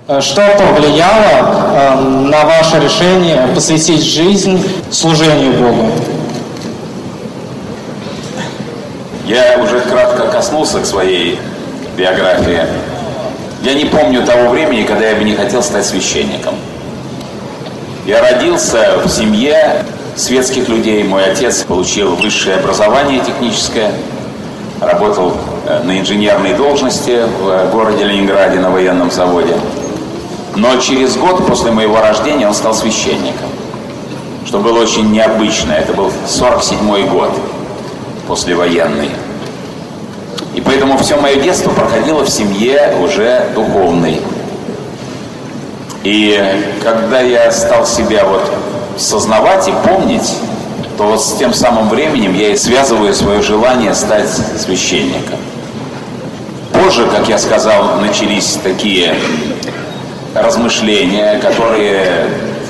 Что повлияло на ваше решение посвятить жизнь служению Богу? Я уже кратко коснулся к своей биографии. Я не помню того времени, когда я бы не хотел стать священником. Я родился в семье светских людей. Мой отец получил высшее образование техническое, работал на инженерной должности в городе Ленинграде на военном заводе. Но через год после моего рождения он стал священником, что было очень необычно. Это был 47-й год послевоенный. И поэтому все мое детство проходило в семье уже духовной. И когда я стал себя сознавать и помнить, то с тем самым временем я и связываю свое желание стать священником. Позже, как я сказал, начались такие размышления, которые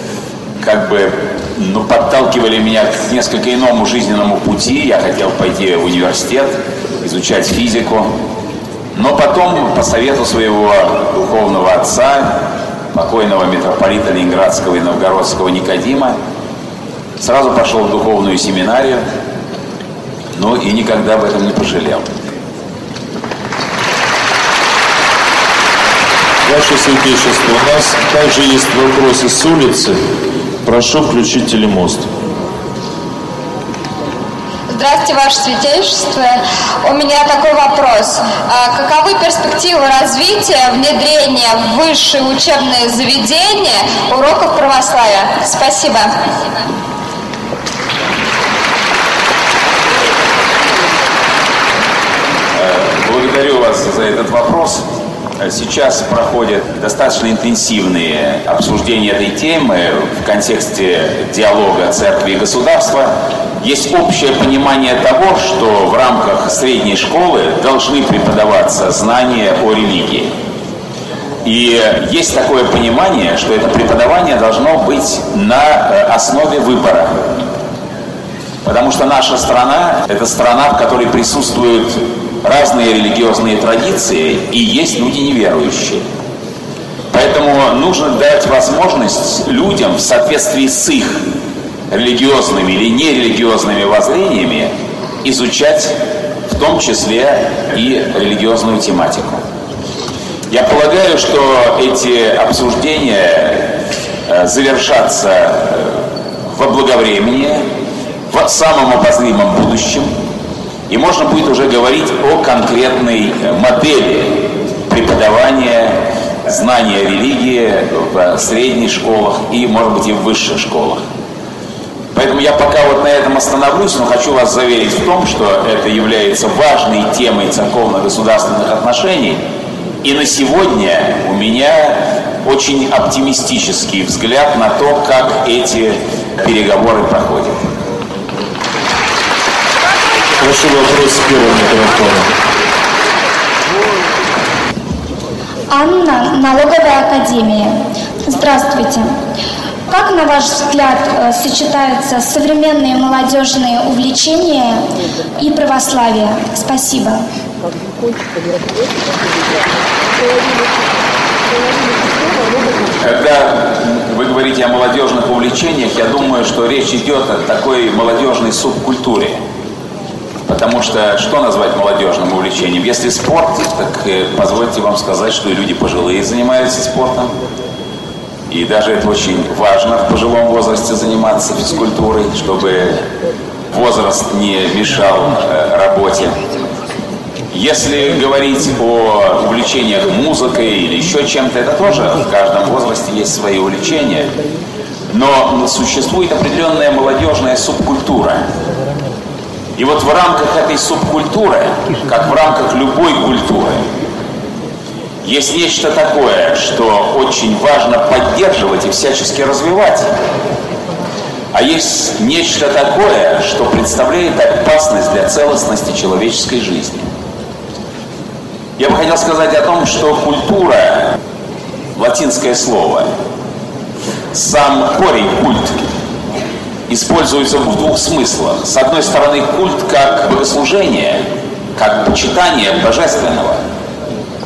подталкивали меня к несколько иному жизненному пути. Я хотел пойти в университет, изучать физику. Но потом, по совету своего духовного отца, покойного митрополита Ленинградского и Новгородского Никодима, сразу пошел в духовную семинарию, но и никогда об этом не пожалел. Ваше Святейшество, у нас также есть вопросы с улицы. Прошу включить телемост. Здравствуйте, Ваше Святейшество. У меня такой вопрос. Каковы перспективы развития, внедрения в высшие учебные заведения уроков православия? Спасибо. Благодарю вас за этот вопрос. Сейчас проходят достаточно интенсивные обсуждения этой темы в контексте диалога церкви и государства. Есть общее понимание того, что в рамках средней школы должны преподаваться знания о религии. И есть такое понимание, что это преподавание должно быть на основе выбора. Потому что наша страна – это страна, в которой присутствуют разные религиозные традиции, и есть люди неверующие. Поэтому нужно дать возможность людям в соответствии с их религиозными или нерелигиозными воззрениями изучать в том числе и религиозную тематику. Я полагаю, что эти обсуждения завершатся во благовремени, в самом обозримом будущем, и можно будет уже говорить о конкретной модели преподавания знания религии в средних школах и, может быть, и в высших школах. Поэтому я пока на этом остановлюсь, но хочу вас заверить в том, что это является важной темой церковно-государственных отношений. И на сегодня у меня очень оптимистический взгляд на то, как эти переговоры проходят. Прошу вопрос с первого микрофона. Анна, налоговая академия. Здравствуйте. Как, на ваш взгляд, сочетаются современные молодежные увлечения и православие? Спасибо. Когда вы говорите о молодежных увлечениях, я думаю, что речь идет о такой молодежной субкультуре. Потому что назвать молодежным увлечением? Если спорт, так позвольте вам сказать, что и люди пожилые занимаются спортом. И даже это очень важно в пожилом возрасте заниматься физкультурой, чтобы возраст не мешал работе. Если говорить о увлечениях музыкой или еще чем-то, это тоже в каждом возрасте есть свои увлечения. Но существует определенная молодежная субкультура. И в рамках этой субкультуры, как в рамках любой культуры, есть нечто такое, что очень важно поддерживать и всячески развивать. А есть нечто такое, что представляет опасность для целостности человеческой жизни. Я бы хотел сказать о том, что культура, латинское слово, сам корень культ, используется в двух смыслах. С одной стороны, культ как богослужение, как почитание божественного.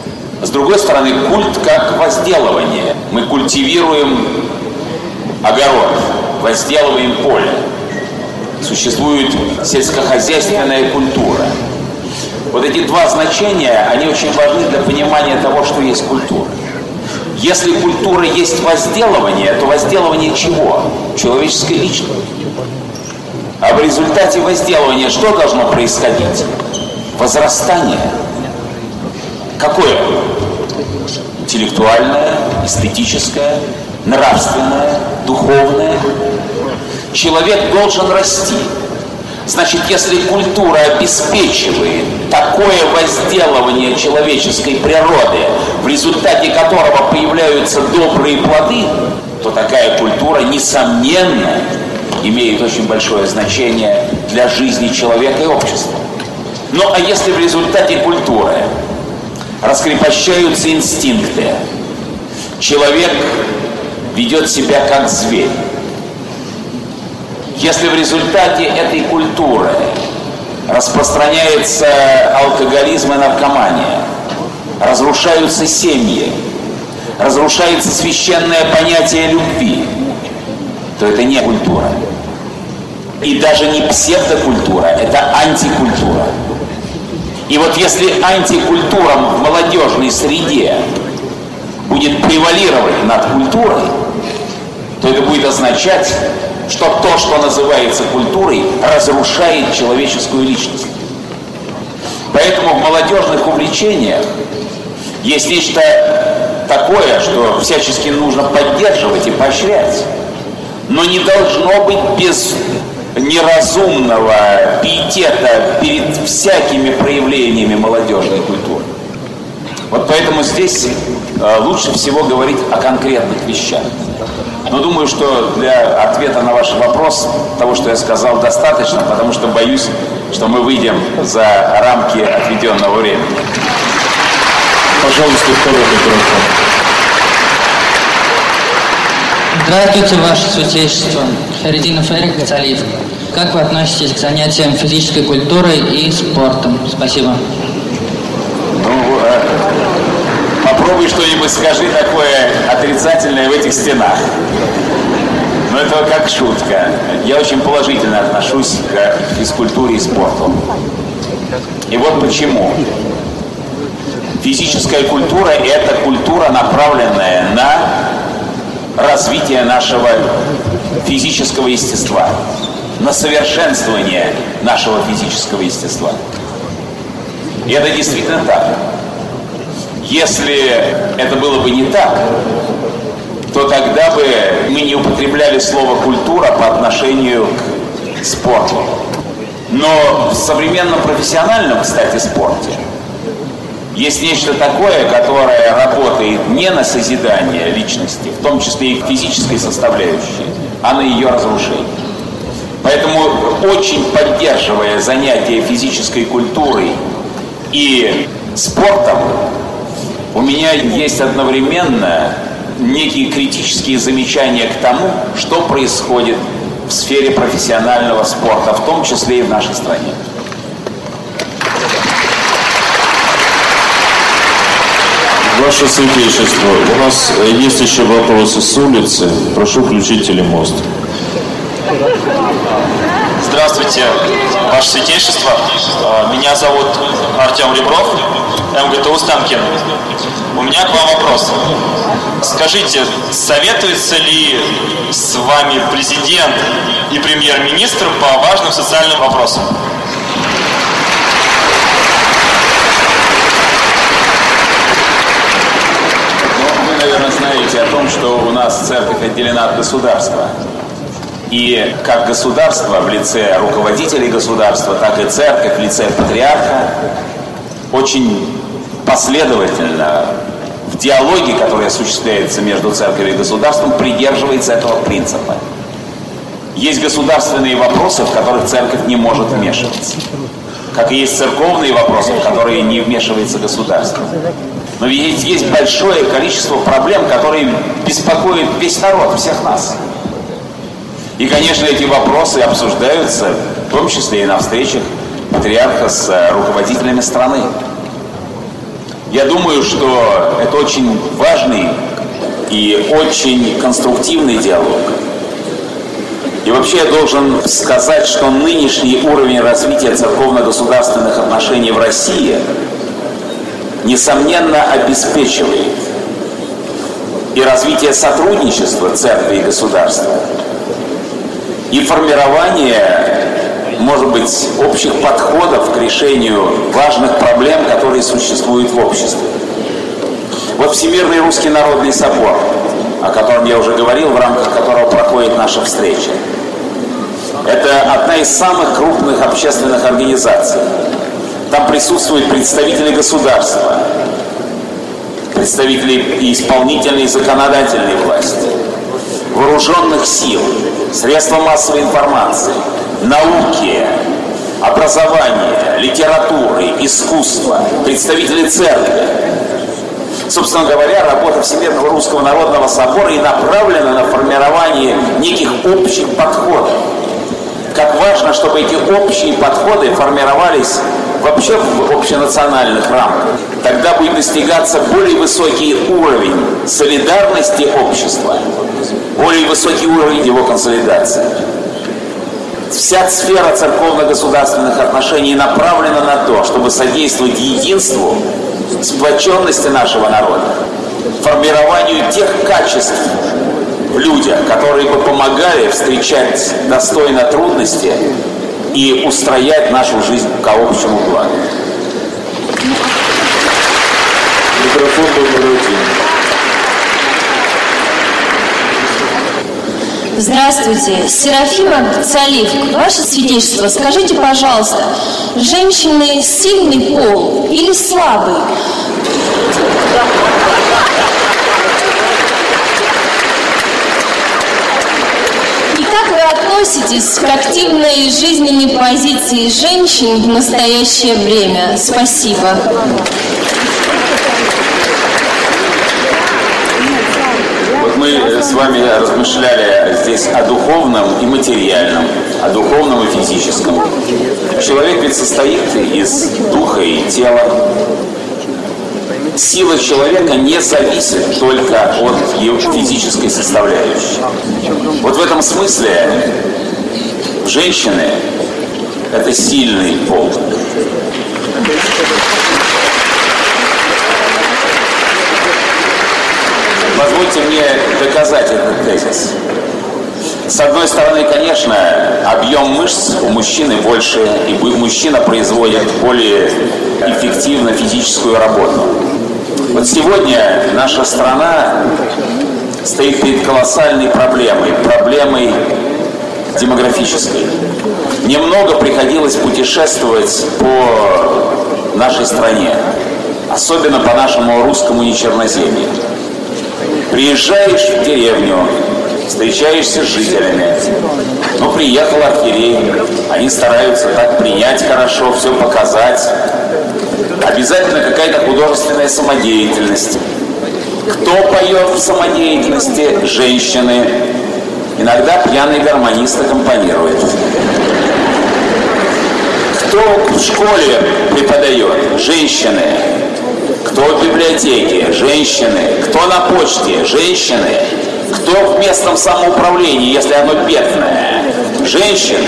С другой стороны, культ как возделывание. Мы культивируем огород, возделываем поле. Существует сельскохозяйственная культура. Вот эти два значения, они очень важны для понимания того, что есть культура. Если культура есть возделывание, то возделывание чего? Человеческой личности. А в результате возделывания что должно происходить? Возрастание. Какое? Интеллектуальное, эстетическое, нравственное, духовное. Человек должен расти. Значит, если культура обеспечивает такое возделывание человеческой природы, в результате которого появляются добрые плоды, то такая культура, несомненно, имеет очень большое значение для жизни человека и общества. Ну а если в результате культуры раскрепощаются инстинкты, человек ведет себя как зверь, если в результате этой культуры распространяется алкоголизм и наркомания, разрушаются семьи, разрушается священное понятие любви, то это не культура. И даже не псевдокультура, это антикультура. И вот если антикультура в молодежной среде будет превалировать над культурой, то это будет означать, что то, что называется культурой, разрушает человеческую личность. Поэтому в молодежных увлечениях есть нечто такое, что всячески нужно поддерживать и поощрять. Но не должно быть без неразумного пиетета перед всякими проявлениями молодежной культуры. Вот поэтому здесь лучше всего говорить о конкретных вещах. Но думаю, что для ответа на ваш вопрос того, что я сказал, достаточно, потому что боюсь, что мы выйдем за рамки отведенного времени. Пожалуйста, второй микрофон. Здравствуйте, Ваше Святейшество. Харидинов Эрик Гацалиев. Как вы относитесь к занятиям физической культурой и спортом? Спасибо. Попробуй что-нибудь скажи такое отрицательное в этих стенах. Но это как шутка. Я очень положительно отношусь к физкультуре и спорту. И вот почему. Физическая культура – это культура, направленная на развитие нашего физического естества, на совершенствование нашего физического естества. И это действительно так. Если это было бы не так, то тогда бы мы не употребляли слово «культура» по отношению к спорту. Но в современном профессиональном, кстати, спорте есть нечто такое, которое работает не на созидание личности, в том числе и физической составляющей, а на ее разрушение. Поэтому, очень поддерживая занятия физической культурой и спортом, у меня есть одновременно некие критические замечания к тому, что происходит в сфере профессионального спорта, в том числе и в нашей стране. Ваше Святейшество, у нас есть еще вопросы с улицы. Прошу включить телемост. Здравствуйте, Ваше Святейшество. Меня зовут Артем Ребров, МГТУ Станкин. У меня к вам вопрос. Скажите, советуется ли с вами президент и премьер-министр по важным социальным вопросам? Вы, наверное, знаете о том, что у нас церковь отделена от государства. И как государство в лице руководителей государства, так и церковь в лице патриарха очень последовательно в диалоге, который осуществляется между церковью и государством, придерживается этого принципа. Есть государственные вопросы, в которых церковь не может вмешиваться. Как и есть церковные вопросы, в которые не вмешивается государство. Но ведь есть большое количество проблем, которые беспокоят весь народ, всех нас. И, конечно, эти вопросы обсуждаются, в том числе и на встречах патриарха с руководителями страны. Я думаю, что это очень важный и очень конструктивный диалог. И вообще я должен сказать, что нынешний уровень развития церковно-государственных отношений в России несомненно обеспечивает и развитие сотрудничества церкви и государства, и формирование, может быть, общих подходов к решению важных проблем, которые существуют в обществе. Вот Всемирный Русский Народный Собор, о котором я уже говорил, в рамках которого проходит наша встреча. Это одна из самых крупных общественных организаций. Там присутствуют представители государства, представители и исполнительной, и законодательной власти, вооруженных сил, средства массовой информации, науки, образования, литературы, искусства, представители церкви. Собственно говоря, работа Всемирного Русского Народного Собора и направлена на формирование неких общих подходов. Как важно, чтобы эти общие подходы формировались вообще в общенациональных рамках. Тогда будет достигаться более высокий уровень солидарности общества, более высокий уровень его консолидации. Вся сфера церковно-государственных отношений направлена на то, чтобы содействовать единству, сплоченности нашего народа, формированию тех качеств в людях, которые бы помогали встречать достойно трудности и устроять нашу жизнь ко общему благу. Микрофон номер 1. Здравствуйте, Серафима Цалив. Ваше святейшество, скажите, пожалуйста, женщины сильный пол или слабый? И как вы относитесь к активной жизненной позиции женщин в настоящее время? Спасибо. Мы с вами размышляли здесь о духовном и материальном, о духовном и физическом. Человек ведь состоит из духа и тела. Сила человека не зависит только от его физической составляющей. Вот в этом смысле женщины – это сильный пол. Позвольте мне доказать этот тезис. С одной стороны, конечно, объем мышц у мужчины больше, и мужчина производит более эффективно физическую работу. Вот сегодня наша страна стоит перед колоссальной проблемой демографической. Немного приходилось путешествовать по нашей стране, особенно по нашему русскому нечерноземью. Приезжаешь в деревню, встречаешься с жителями. Ну, приехал архиерей, они стараются так принять хорошо, все показать. Обязательно какая-то художественная самодеятельность. Кто поет в самодеятельности? Женщины. Иногда пьяный гармонист аккомпанирует. Кто в школе преподает? Женщины. Кто в библиотеке? Женщины. Кто на почте? Женщины. Кто в местном самоуправлении, если оно бедное? Женщины.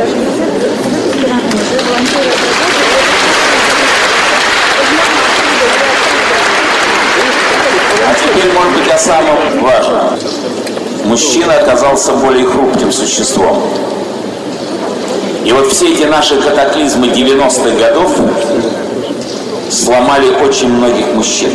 А теперь, может быть, о самом важном. Мужчина оказался более хрупким существом. И вот все эти наши катаклизмы 90-х годов сломали очень многих мужчин.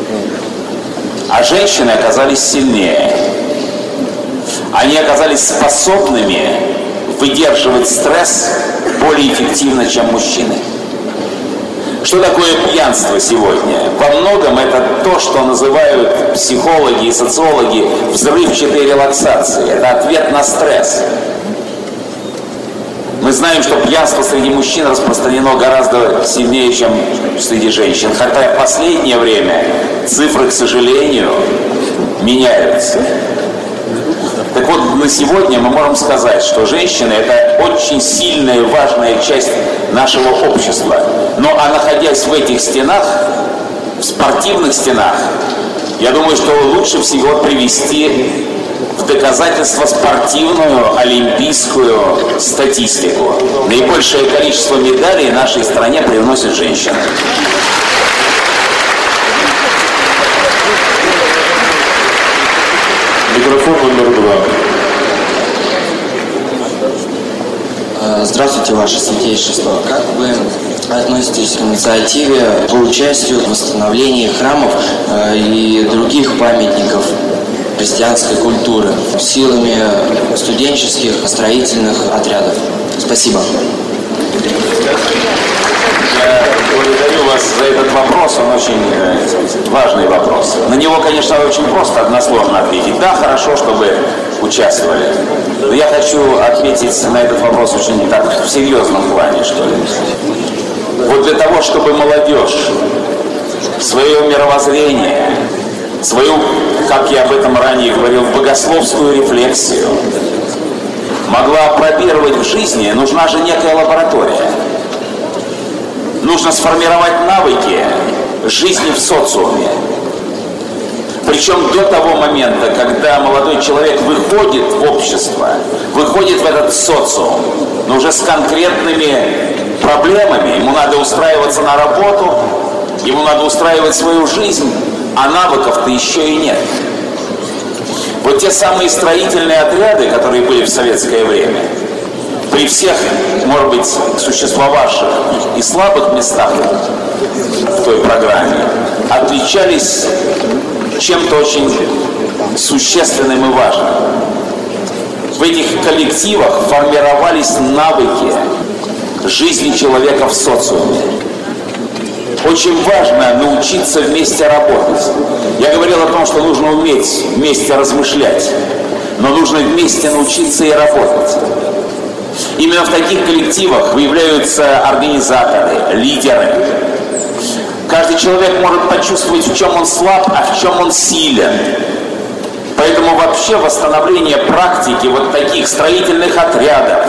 А женщины оказались сильнее. Они оказались способными выдерживать стресс более эффективно, чем мужчины. Что такое пьянство сегодня? Во многом это то, что называют психологи и социологи взрывчатой релаксацией. Это ответ на стресс. Мы знаем, что пьянство среди мужчин распространено гораздо сильнее, чем среди женщин. Хотя в последнее время цифры, к сожалению, меняются. Так вот, на сегодня мы можем сказать, что женщины – это очень сильная, важная часть нашего общества. Но, находясь в этих стенах, в спортивных стенах, я думаю, что лучше всего привести в доказательство спортивную олимпийскую статистику. Наибольшее количество медалей нашей стране приносят женщины. Микрофон номер 2. Здравствуйте, Ваше Святейшество. Как вы относитесь к инициативе по участию в восстановлении храмов и других памятников христианской культуры силами студенческих строительных отрядов? Спасибо. Я благодарю вас за этот вопрос, он очень важный вопрос. На него, конечно, очень просто, односложно ответить. Да, хорошо, чтобы участвовали. Но я хочу ответить на этот вопрос очень так, в серьезном плане, что ли. Вот для того, чтобы молодежь свое мировоззрение, свою, как я об этом ранее говорил, богословскую рефлексию могла опробировать в жизни, нужна же некая лаборатория. Нужно сформировать навыки жизни в социуме. Причем до того момента, когда молодой человек выходит в общество, выходит в этот социум, но уже с конкретными проблемами, ему надо устраиваться на работу, ему надо устраивать свою жизнь, а навыков-то еще и нет. Вот те самые строительные отряды, которые были в советское время, при всех, может быть, существовавших и слабых местах в той программе, отличались чем-то очень существенным и важным. В этих коллективах формировались навыки жизни человека в социуме. Очень важно научиться вместе работать. Я говорил о том, что нужно уметь вместе размышлять, но нужно вместе научиться и работать. Именно в таких коллективах выявляются организаторы, лидеры. Каждый человек может почувствовать, в чем он слаб, а в чем он силен. Поэтому вообще восстановление практики вот таких строительных отрядов,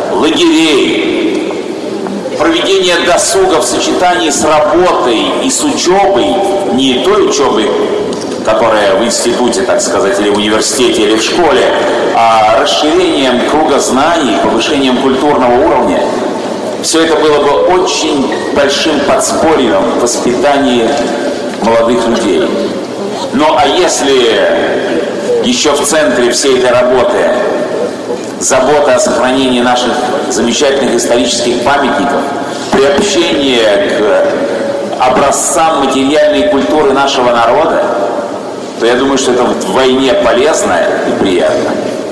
лагерей, проведение досуга в сочетании с работой и с учебой, не той учебой, которая в институте, так сказать, или в университете, или в школе, а расширением круга знаний, повышением культурного уровня, все это было бы очень большим подспорьем в воспитании молодых людей. Ну а если еще в центре всей этой работы забота о сохранении наших замечательных исторических памятников, приобщение к образцам материальной культуры нашего народа, то я думаю, что это вдвойне полезно и приятно.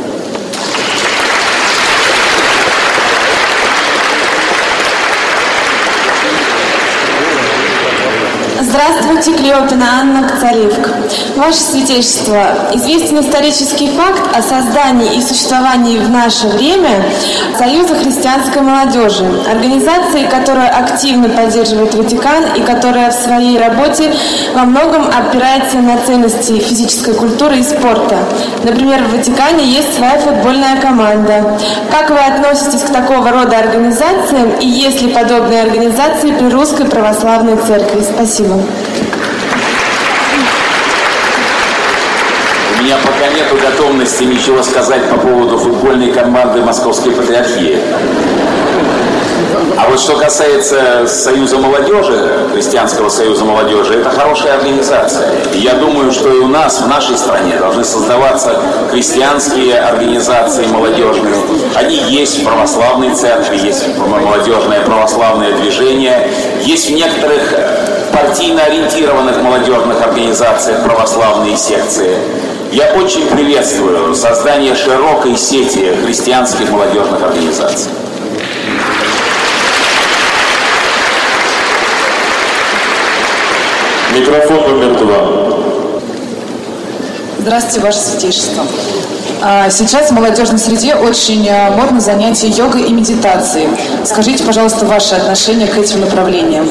Здравствуйте, Клеопина Анна, Коцаривка. Ваше Святейшество, известен исторический факт о создании и существовании в наше время Союза христианской молодежи, организации, которая активно поддерживает Ватикан и которая в своей работе во многом опирается на ценности физической культуры и спорта. Например, в Ватикане есть своя футбольная команда. Как вы относитесь к такого рода организациям и есть ли подобные организации при Русской Православной Церкви? Спасибо. У меня пока нету готовности ничего сказать по поводу футбольной команды Московской Патриархии. А вот что касается Союза молодежи, Христианского союза молодежи, это хорошая организация. И я думаю, что и у нас, в нашей стране, должны создаваться христианские организации молодежные. Они есть в православной церкви, есть молодежное православное движение, есть в некоторых партийно ориентированных молодежных организациях православные секции. Я очень приветствую создание широкой сети христианских молодежных организаций. Микрофон номер 2. Здравствуйте, Ваше Святейшество. Сейчас в молодежной среде очень модно занятие йогой и медитацией. Скажите, пожалуйста, ваше отношение к этим направлениям.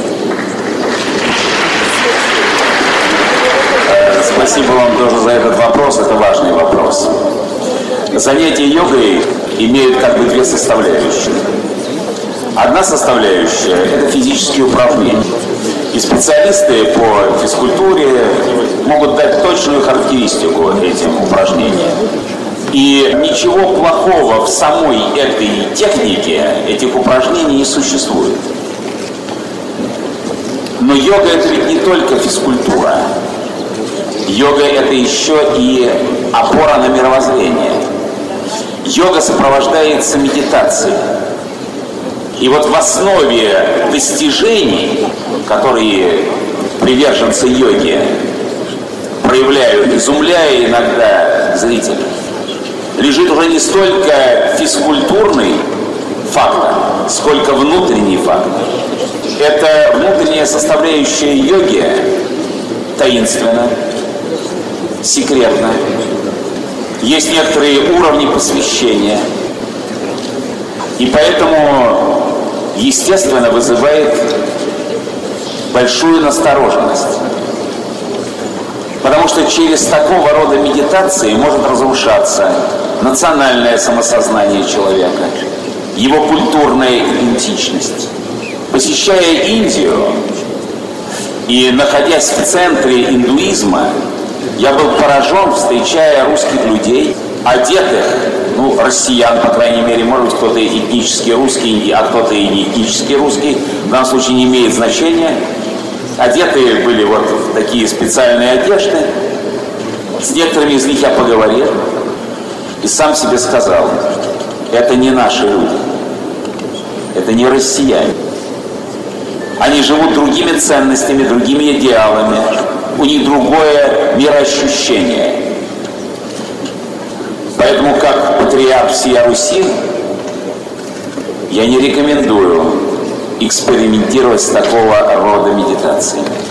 Спасибо вам тоже за этот вопрос, это важный вопрос. Занятия йогой имеют как бы две составляющие. Одна составляющая – это физические упражнения. И специалисты по физкультуре могут дать точную характеристику этим упражнениям. И ничего плохого в самой этой технике, этих упражнений не существует. Но йога — это ведь не только физкультура. Йога — это еще и опора на мировоззрение. Йога сопровождается медитацией. И вот в основе достижений, которые приверженцы йоги проявляют, изумляя иногда зрителей, лежит уже не столько физкультурный фактор, сколько внутренний фактор. Это внутренняя составляющая йоги таинственна, секретна. Есть некоторые уровни посвящения. И поэтому, естественно, вызывает большую настороженность. Потому что через такого рода медитации может разрушаться национальное самосознание человека, его культурная идентичность. Посещая Индию и находясь в центре индуизма, я был поражен, встречая русских людей, одетых, россиян, по крайней мере, может быть, кто-то этнически русский, а кто-то и не этнически русский, в данном случае не имеет значения. Одетые были вот в такие специальные одежды. С некоторыми из них я поговорил и сам себе сказал: это не наши люди, это не россияне. Они живут другими ценностями, другими идеалами, у них другое мироощущение. Поэтому, как патриарх всея Руси, я не рекомендую экспериментировать с такого рода медитациями.